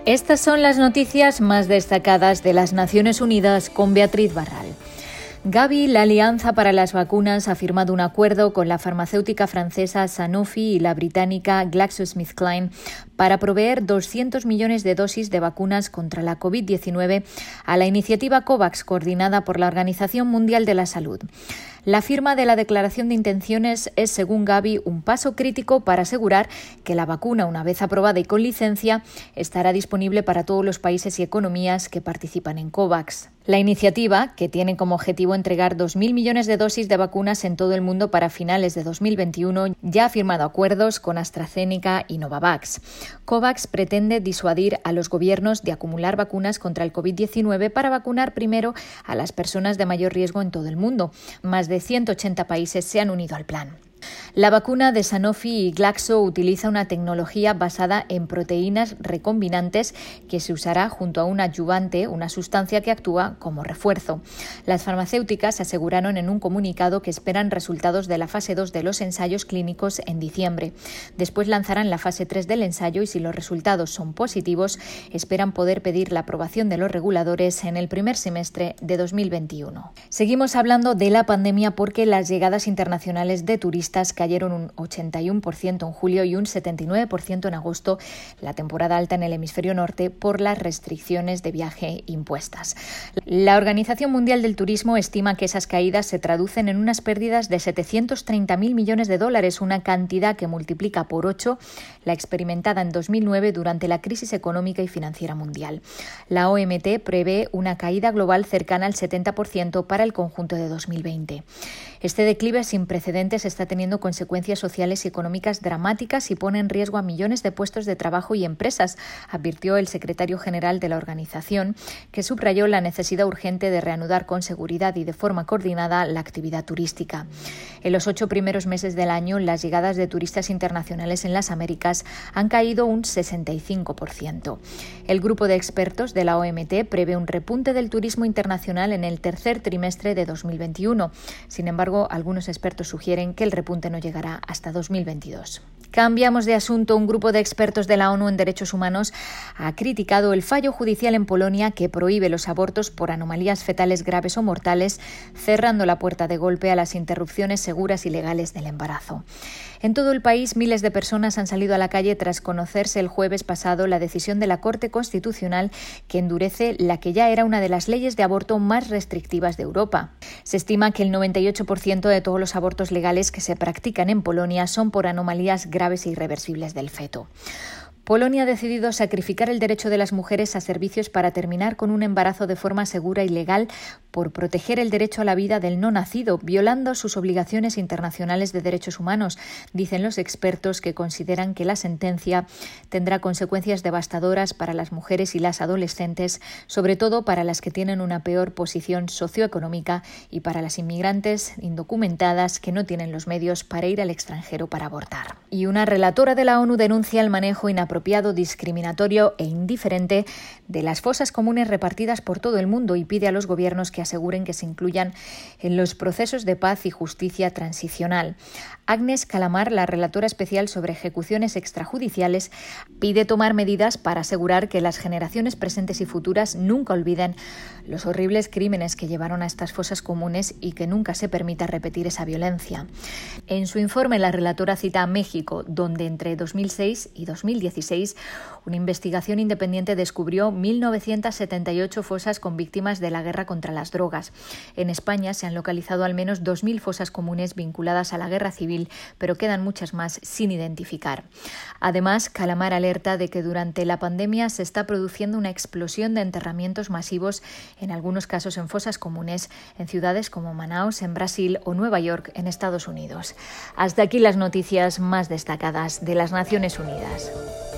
Estas son las noticias más destacadas de las Naciones Unidas con Beatriz Barral. Gavi, la Alianza para las Vacunas, ha firmado un acuerdo con la farmacéutica francesa Sanofi y la británica GlaxoSmithKline para proveer 200 millones de dosis de vacunas contra la COVID-19 a la iniciativa COVAX, coordinada por la Organización Mundial de la Salud. La firma de la declaración de intenciones es, según Gavi, un paso crítico para asegurar que la vacuna, una vez aprobada y con licencia, estará disponible para todos los países y economías que participan en COVAX. La iniciativa, que tiene como objetivo entregar 2.000 millones de dosis de vacunas en todo el mundo para finales de 2021, ya ha firmado acuerdos con AstraZeneca y Novavax. COVAX pretende disuadir a los gobiernos de acumular vacunas contra el COVID-19 para vacunar primero a las personas de mayor riesgo en todo el mundo. Más de 180 países se han unido al plan. La vacuna de Sanofi y Glaxo utiliza una tecnología basada en proteínas recombinantes que se usará junto a un adyuvante, una sustancia que actúa como refuerzo. Las farmacéuticas aseguraron en un comunicado que esperan resultados de la fase 2 de los ensayos clínicos en diciembre. Después lanzarán la fase 3 del ensayo y, si los resultados son positivos, esperan poder pedir la aprobación de los reguladores en el primer semestre de 2021. Seguimos hablando de la pandemia porque las llegadas internacionales de turistas cayeron un 81% en julio y un 79% en agosto, la temporada alta en el hemisferio norte, por las restricciones de viaje impuestas. La Organización Mundial del Turismo estima que esas caídas se traducen en unas pérdidas de 730.000 millones de dólares, una cantidad que multiplica por 8 la experimentada en 2009 durante la crisis económica y financiera mundial. La OMT prevé una caída global cercana al 70% para el conjunto de 2020. Este declive sin precedentes está teniendo consecuencias sociales y económicas dramáticas y pone en riesgo a millones de puestos de trabajo y empresas, advirtió el secretario general de la organización, que subrayó la necesidad urgente de reanudar con seguridad y de forma coordinada la actividad turística. En los 8 primeros meses del año, las llegadas de turistas internacionales en las Américas han caído un 65%. El grupo de expertos de la OMT prevé un repunte del turismo internacional en el tercer trimestre de 2021. Sin embargo, algunos expertos sugieren que el repunte no llegará hasta 2022. Cambiamos de asunto. Un grupo de expertos de la ONU en Derechos Humanos ha criticado el fallo judicial en Polonia que prohíbe los abortos por anomalías fetales graves o mortales, cerrando la puerta de golpe a las interrupciones seguras y legales del embarazo. En todo el país, miles de personas han salido a la calle tras conocerse el jueves pasado la decisión de la Corte Constitucional que endurece la que ya era una de las leyes de aborto más restrictivas de Europa. Se estima que el 98% de todos los abortos legales que se practican en Polonia son por anomalías graves e irreversibles del feto. Polonia ha decidido sacrificar el derecho de las mujeres a servicios para terminar con un embarazo de forma segura y legal por proteger el derecho a la vida del no nacido, violando sus obligaciones internacionales de derechos humanos, dicen los expertos, que consideran que la sentencia tendrá consecuencias devastadoras para las mujeres y las adolescentes, sobre todo para las que tienen una peor posición socioeconómica y para las inmigrantes indocumentadas que no tienen los medios para ir al extranjero para abortar. Y una relatora de la ONU denuncia el manejo inapropiado, discriminatorio e indiferente de las fosas comunes repartidas por todo el mundo y pide a los gobiernos que aseguren que se incluyan en los procesos de paz y justicia transicional. Agnes Kalamar, la relatora especial sobre ejecuciones extrajudiciales, pide tomar medidas para asegurar que las generaciones presentes y futuras nunca olviden los horribles crímenes que llevaron a estas fosas comunes y que nunca se permita repetir esa violencia. En su informe, la relatora cita a México, donde entre 2006 y 2016 una investigación independiente descubrió 1.978 fosas con víctimas de la guerra contra las drogas. En España se han localizado al menos 2.000 fosas comunes vinculadas a la guerra civil, pero quedan muchas más sin identificar. Además, Kalamar alerta de que durante la pandemia se está produciendo una explosión de enterramientos masivos, en algunos casos en fosas comunes, en ciudades como Manaus, en Brasil, o Nueva York, en Estados Unidos. Hasta aquí las noticias más destacadas de las Naciones Unidas.